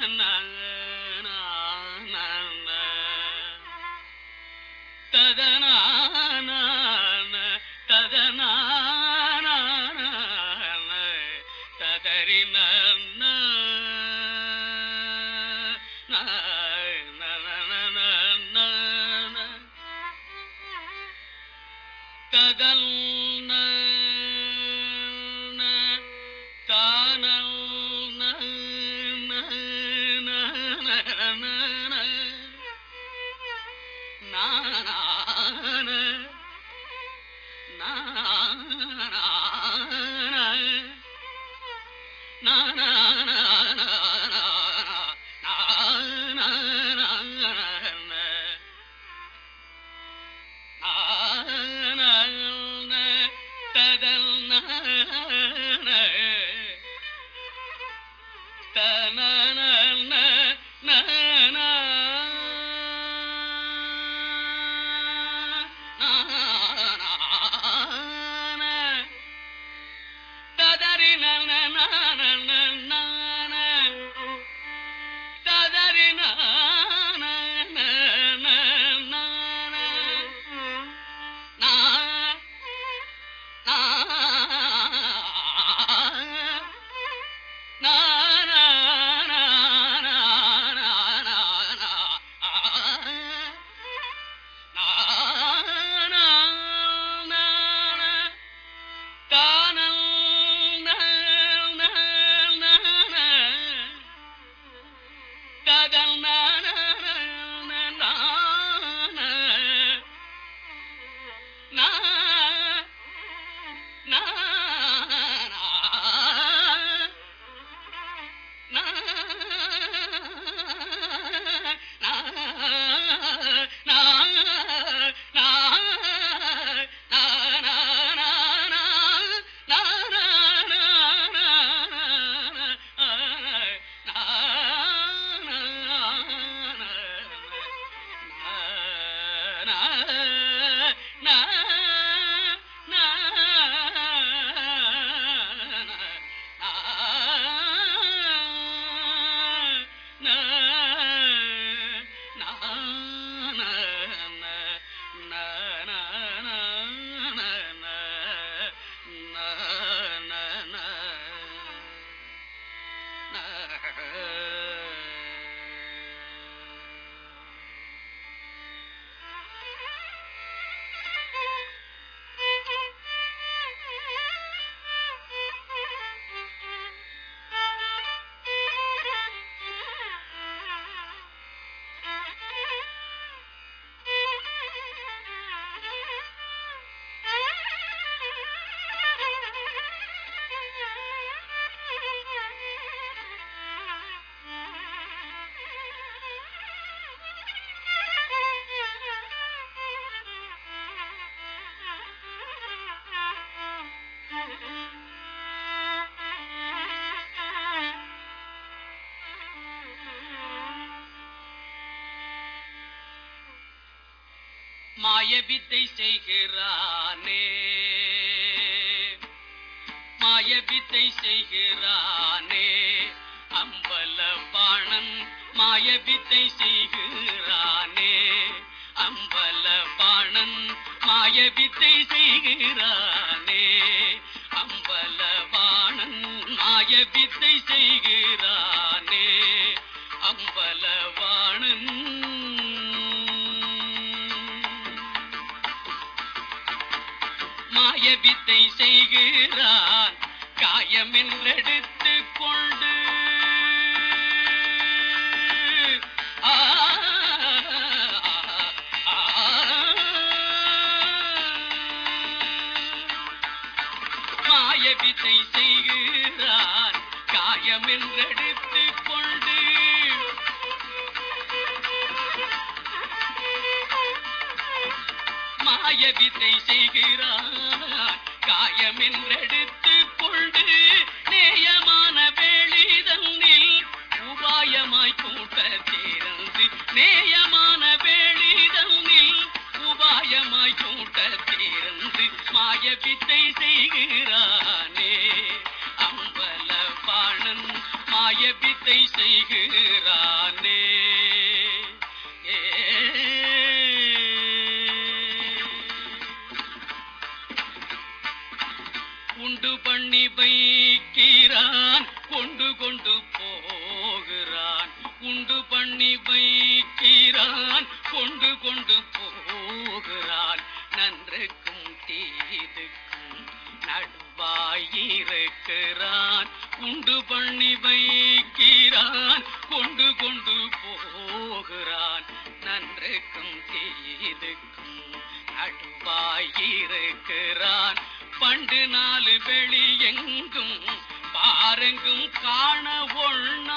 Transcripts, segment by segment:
மாயவித்தை செய்கிறானே, மாயவித்தை செய்கிறானே, அம்பலவாணன் மாயவித்தை செய்கிறானே, அம்பலவாணன் மாயவித்தை செய்கிறானே, அம்பலவாணன் மாயவித்தை செய்கிறானே, அம்பலவாணன் மாயவித்தை செய்கிறான். காயமென்றெடுத்து கொண்டு மாயவித்தை செய்கிறான். காயமென்றெடுத்து கொண்டு மாயவித்தை செய்கிறான். காயமென்றெடுத்து கொண்டு நேயமான வேளிதன்னில் உபாயமாய் கூட்ட தேர்ந்து, நேயமான வேளிதன்னில் உபாயமாய் கூட்ட தேர்ந்து மாயவித்தை செய்கிறானே, அம்பலவாணன் மாயவித்தை வித்தை செய்கிறானே. உண்டு பண்ணி வைக்கிறான் கொண்டு கொண்டு போகிறான். உண்டு பண்ணி வைக்கிறான் கொண்டு கொண்டு போகிறான். நன்றுக்கும் தீதுக்கும் நடுவாயிருக்கிறான். உண்டு பண்ணி வைக்கிறான் கொண்டு கொண்டு போகிறான். நன்றுக்கும் தீதுக்கும் நடுவாயிருக்கிறான். பண்டு நாலு வெளி எங்கும் பாரெங்கும் காண ஒண்ணா.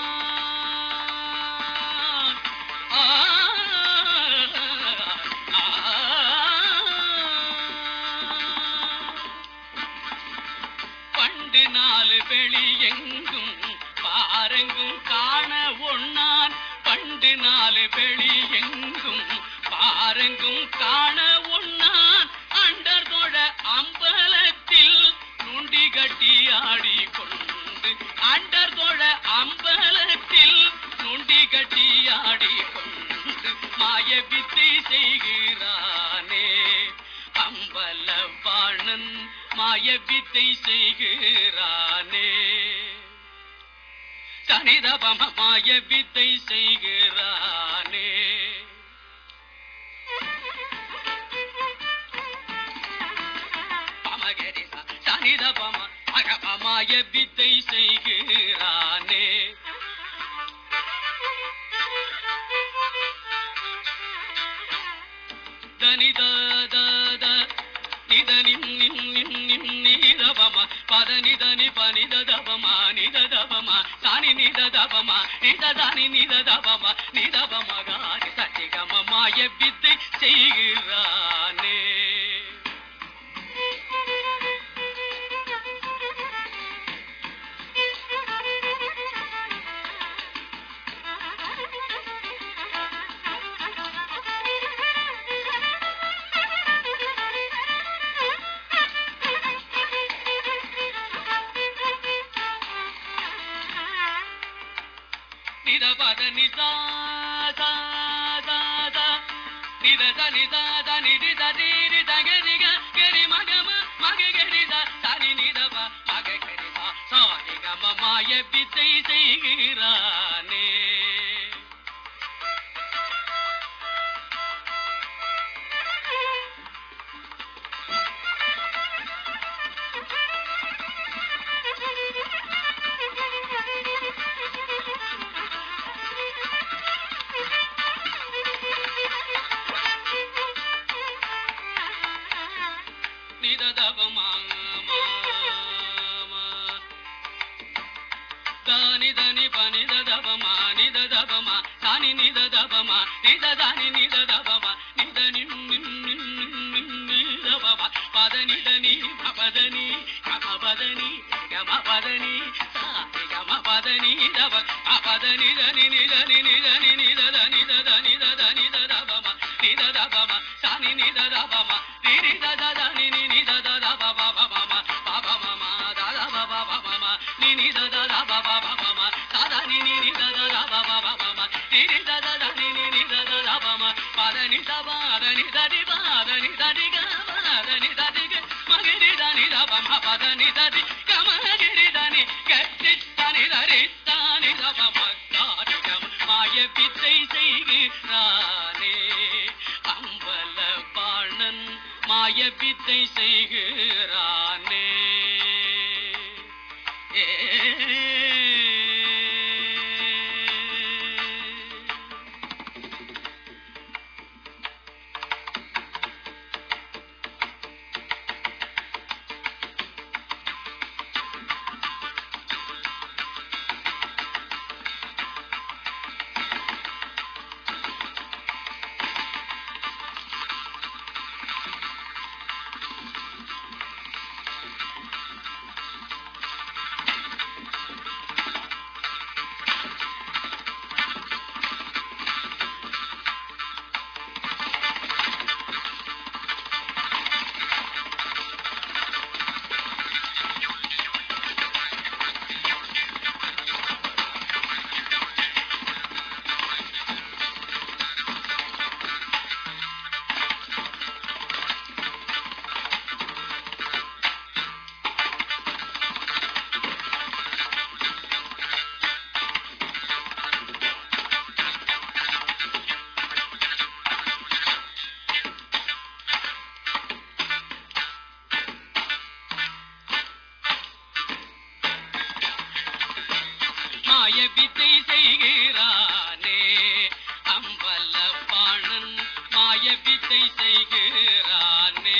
பண்டு நாலு வெளி எங்கும் பாரெங்கும் காண ஒண்ணான். பண்டு நாலு வெளி எங்கும் பாரெங்கும் காண ஒண்ணான். அண்டர் தொழ அம்பலத்தில் நுண்டி கட்டி ஆடிக்கொண்டு. அண்டர் தொழ அம்பலத்தில் நுண்டி கட்டி ஆடிக்கொண்டு மாய வித்தை செய்கிறானே. அம்பலவாணன் மாய வித்தை செய்கிறானே. சனிதபம மாய வித்தை செய்கிறானே. சனிதபம மாய வித்தை செய்கிறானே. தனித நிதபம பதனிதனி பனிதபமா நிதபம சானி நிதபமா நிததானி நிதபம நிதபமகாரி சத்திகம மாய வித்தை செய்கிறானே. நிதபத நிதா நிதத நிதத நிதித தீரி தகரிக கரி மகம மக கரித சனி நிதப மக கரித சாரிகம மாய வித்தை செய்கிறானே. దని పనిదబమా నిదబమా సాని నిదబమా నిదదాని నిదబమా నిదని నిదబమా పదని దని పదని గమపదని గమపదని సాని గమపదని దబ పదని దని నిదని నిదని నిదని నిదని నిదని నిదబమా నిదబమా సాని నిదబమా నిదదని నిదబమా బబమా బబమా దబబమా నిదబమా సాదా నిదబమా నిదదని నిదబమా పదని సబాదని దడి బాదని దడి గమదని దడి మగరి దని దబమా పదని దడి గమగిరి దని గట్టి తని దరి తని దబమా గాడి గమ மாய வித்தை செய்கிறானே. அம்பலவாணன் மாய வித்தை செய்கிறானே. மாய வித்தை செய்கிறானே அம்பல பாணன் மாய வித்தை செய்கிறானே